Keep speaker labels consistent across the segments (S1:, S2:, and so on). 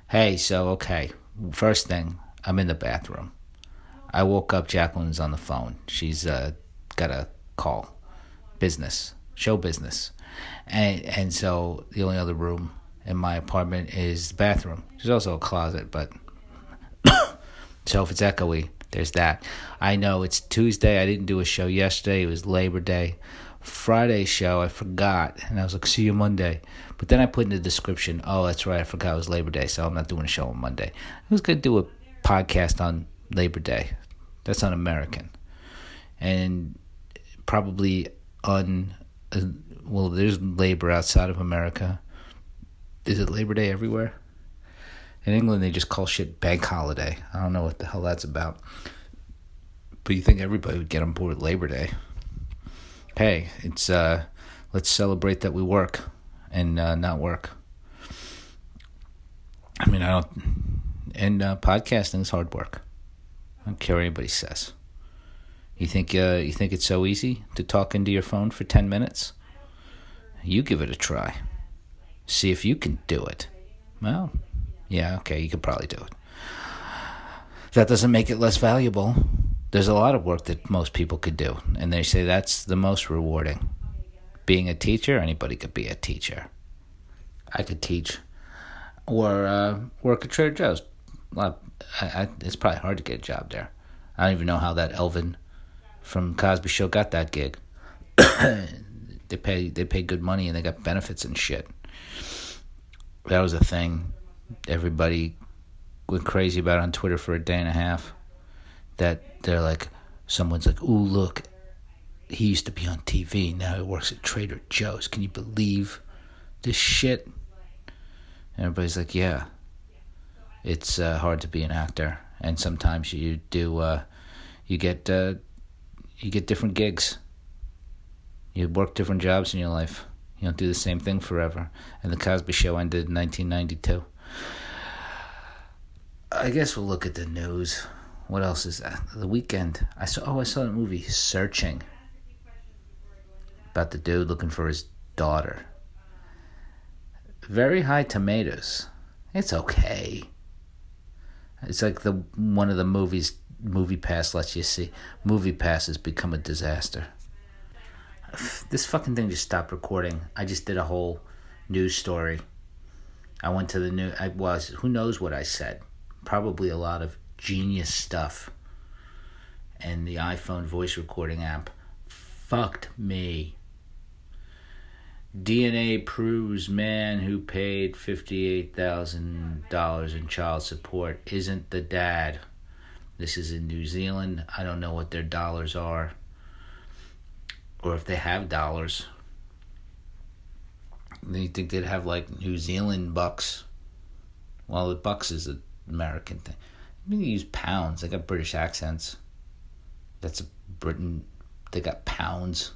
S1: Hey, okay. First thing, I'm in the bathroom. I woke up, Jacqueline's on the phone. She's got a call. Show business. And so the only other room in my apartment is the bathroom. There's also a closet, but so if it's echoey, there's that. I know it's Tuesday. I didn't do a show yesterday. It was Labor Day. Friday show, I forgot. And I was like, see you Monday. But then I put in the description, oh, that's right, I forgot it was Labor Day, so I'm not doing a show on Monday. I was going to do a podcast on Labor Day. That's un-American. And probably there's labor outside of America. Is it Labor Day everywhere? In England, they just call shit bank holiday. I don't know what the hell that's about. But you think everybody would get on board with Labor Day. Hey, it's let's celebrate that we work and not work. I mean, podcasting is hard work. I don't care what anybody says. You think it's so easy to talk into your phone for 10 minutes? You give it a try. See if you can do it. Well, yeah, okay, you could probably do it. That doesn't make it less valuable. There's a lot of work that most people could do, and they say that's the most rewarding. Being a teacher, anybody could be a teacher. I could teach or work at Trader Joe's. It's probably hard to get a job there. I don't even know how that Elvin from Cosby Show got that gig. They pay good money and they got benefits and shit. That was a thing everybody went crazy about on Twitter for a day and a half. That they're like, someone's like, ooh, look, he used to be on TV, now he works at Trader Joe's. Can you believe this shit? And everybody's like, yeah, it's hard to be an actor, and sometimes you get different gigs. You work different jobs in your life. You don't do the same thing forever. And the Cosby Show ended in 1992. I guess we'll look at the news. What else is that? The weekend. I saw the movie Searching. About the dude looking for his daughter. Very high tomatoes. It's okay. It's like one of the movies Movie Pass lets you see. Movie Pass has become a disaster. This fucking thing just stopped recording. I just did a whole news story. I went to the news. Who knows what I said? Probably a lot of genius stuff. And the iPhone voice recording app fucked me. DNA proves man who paid $58,000 in child support isn't the dad. This is in New Zealand. I don't know what their dollars are. Or if they have dollars. You think they'd have like New Zealand bucks? Well, the bucks is an American thing. Maybe they use pounds. They got British accents. That's Britain. They got pounds.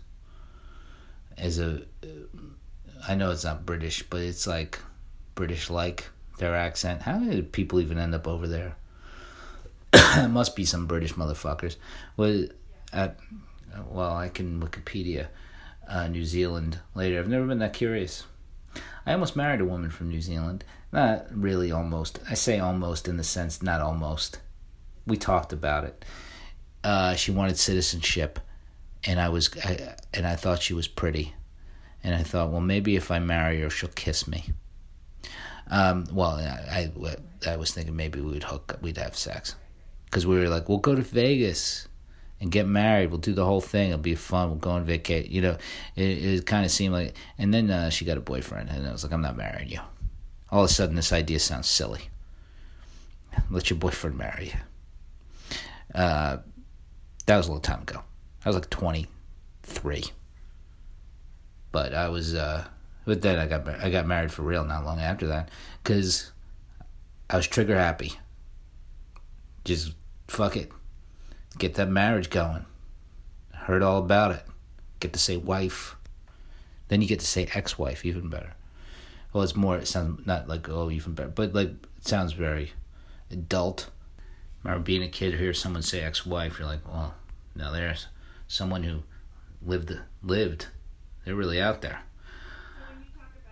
S1: I know it's not British, but it's like British-like, their accent. How did people even end up over there? It must be some British motherfuckers. Well, I can Wikipedia New Zealand later. I've never been that curious. I almost married a woman from New Zealand. Not really almost. I say almost in the sense, not almost. We talked about it. She wanted citizenship, and I thought she was pretty. And I thought, well, maybe if I marry her, she'll kiss me. I was thinking maybe we'd have sex. Because we were like, we'll go to Vegas and get married. We'll do the whole thing. It'll be fun. We'll go on vacation. You know, it kind of seemed like... And then she got a boyfriend, and I was like, I'm not marrying you. All of a sudden, this idea sounds silly. Let your boyfriend marry you. That was a long time ago. I was like 23. But I was... But then I got married for real not long after that. Because I was trigger happy. Just fuck it. Get that marriage going. Heard all about it. Get to say wife. Then you get to say ex-wife, even better. Well, it sounds not like, oh, even better, but like, it sounds very adult. Remember being a kid, hear someone say ex-wife, you're like, well, now there's someone who lived. They're really out there.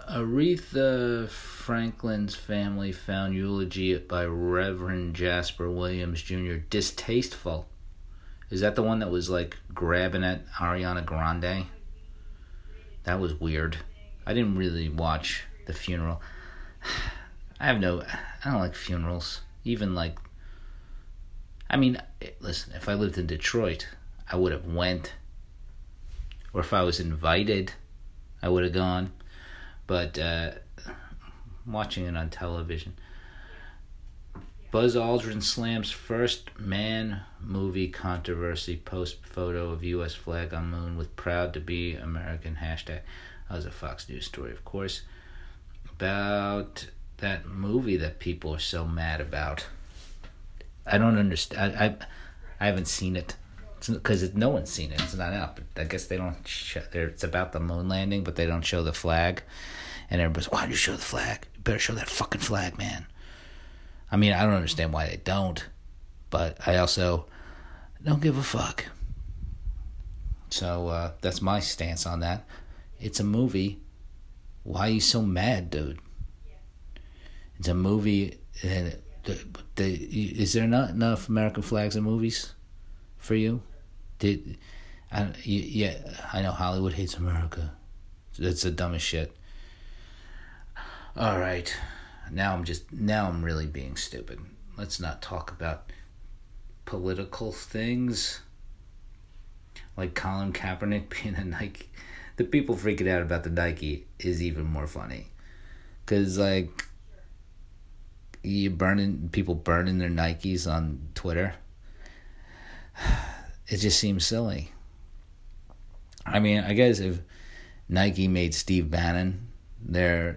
S1: Aretha Franklin's family found eulogy by Reverend Jasper Williams Jr. distasteful. Is that the one that was like grabbing at Ariana Grande? That was weird. I didn't really watch the funeral. I don't like funerals. Even like, I mean, listen, if I lived in Detroit, I would have went. Or if I was invited, I would have gone. But watching it on television. Buzz Aldrin slams first man movie controversy, post photo of U.S. flag on moon with proud to be American hashtag. That was a Fox News story, of course, about that movie that people are so mad about. I don't understand. I haven't seen it because no one's seen it. It's not out. But I guess they don't. It's about the moon landing, but they don't show the flag. And everybody's, why do you show the flag? You better show that fucking flag, man. I mean, I don't understand why they don't, but I also don't give a fuck. So that's my stance on that. It's a movie. Why are you so mad, dude? It's a movie. And is there not enough American flags in movies for you? I know Hollywood hates America. That's the dumbest shit. All right. Now I'm really being stupid. Let's not talk about political things. Like Colin Kaepernick being a Nike. The people freaking out about the Nike is even more funny. Because, like, people burning their Nikes on Twitter. It just seems silly. I mean, I guess if Nike made Steve Bannon their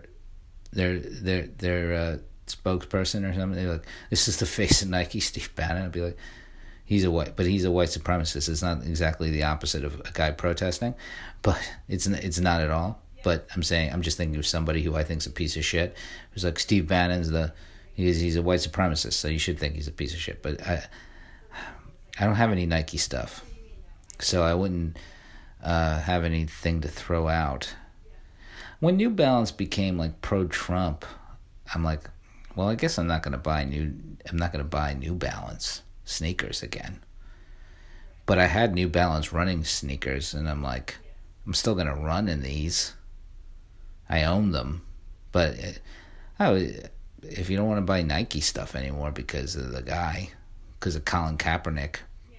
S1: spokesperson or something, they're like, this is the face of Nike, Steve Bannon. I'd be like, he's a white supremacist. It's not exactly the opposite of a guy protesting, but it's not at all. But I'm just thinking of somebody who I think's a piece of shit. It's like Steve Bannon's he's a white supremacist, so you should think he's a piece of shit. But I don't have any Nike stuff, so I wouldn't have anything to throw out. When New Balance became like pro-Trump, I'm like, well, I guess I'm not gonna buy New Balance sneakers again. But I had New Balance running sneakers, and I'm like, I'm still gonna run in these. I own them, but if you don't want to buy Nike stuff anymore because of Colin Kaepernick,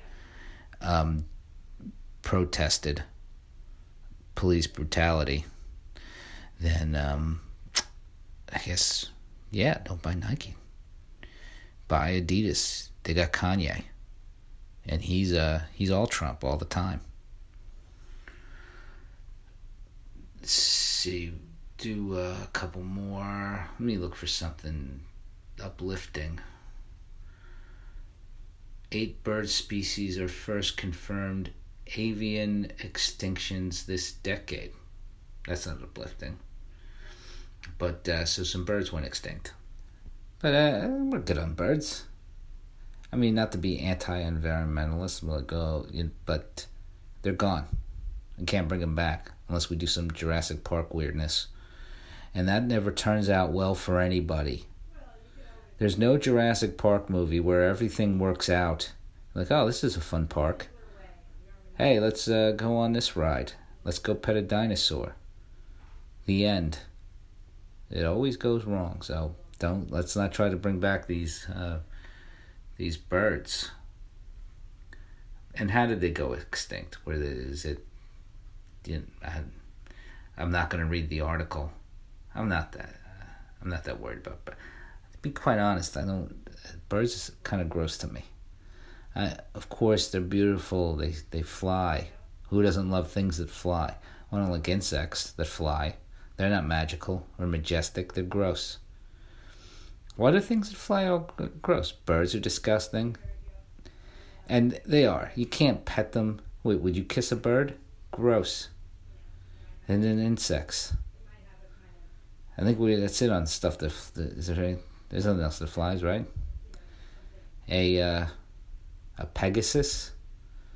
S1: protested police brutality, then I guess, don't buy Nike. Buy Adidas. They got Kanye, and he's all Trump all the time. Let's see, do a couple more. Let me look for something uplifting. 8 bird species are first confirmed avian extinctions this decade. That's not uplifting. But so some birds went extinct. But we're good on birds. I mean, not to be anti-environmentalist, but they're gone. I can't bring them back unless we do some Jurassic Park weirdness. And that never turns out well for anybody. There's no Jurassic Park movie where everything works out. Like, oh, this is a fun park. Hey, let's go on this ride. Let's go pet a dinosaur. The end. It always goes wrong. So let's not try to bring back these birds. And how did they go extinct? I'm not going to read the article. I'm not that worried about. But to be quite honest, birds is kind of gross to me. Of course, they're beautiful. They fly. Who doesn't love things that fly? I don't like insects that fly. They're not magical or majestic. They're gross. Why do things that fly all gross? Birds are disgusting. And they are. You can't pet them. Wait, would you kiss a bird? Gross. And then insects. I think that's it on stuff that is there. There's nothing else that flies, right? A Pegasus.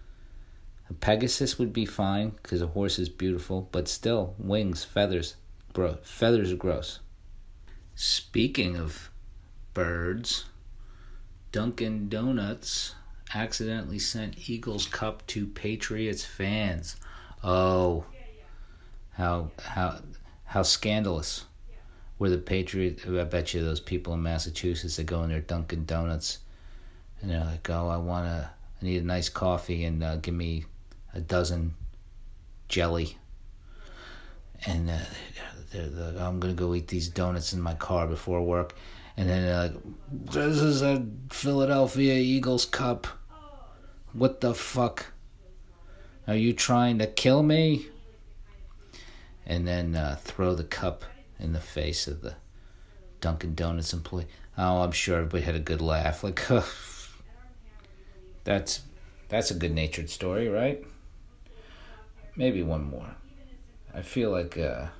S1: A Pegasus would be fine because a horse is beautiful, but still, wings, feathers, Bro, feathers are gross. Speaking of birds, Dunkin' Donuts accidentally sent Eagles Cup to Patriots fans. Oh, how scandalous. Were the Patriots? I bet you those people in Massachusetts that go in their Dunkin' Donuts and they're like, "Oh, I need a nice coffee and give me a dozen jelly." And they're like, "I'm gonna go eat these donuts in my car before work," and then they're like, "This is a Philadelphia Eagles Cup. What the fuck? Are you trying to kill me?" And then throw the cup in the face of the Dunkin' Donuts employee. Oh, I'm sure everybody had a good laugh. Like, that's a good-natured story, right? Maybe one more. I feel like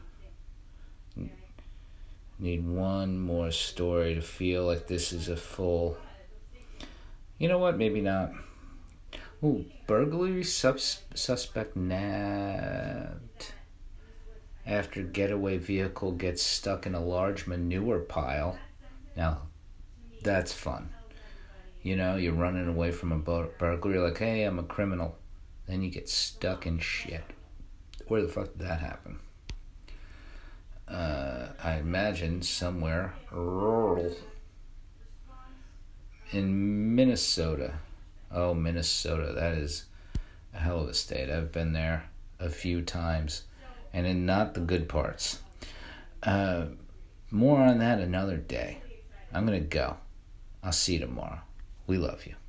S1: need one more story to feel like this is a full. You know what? Maybe not. Ooh, burglary suspect nabbed after getaway vehicle gets stuck in a large manure pile. Now, that's fun. You know, you're running away from a burglary, like, "Hey, I'm a criminal." Then you get stuck in shit. Where the fuck did that happen? I imagine somewhere rural in Minnesota. Oh, Minnesota, that is a hell of a state. I've been there a few times, and in not the good parts. More on that another day. I'm gonna go. I'll see you tomorrow. We love you.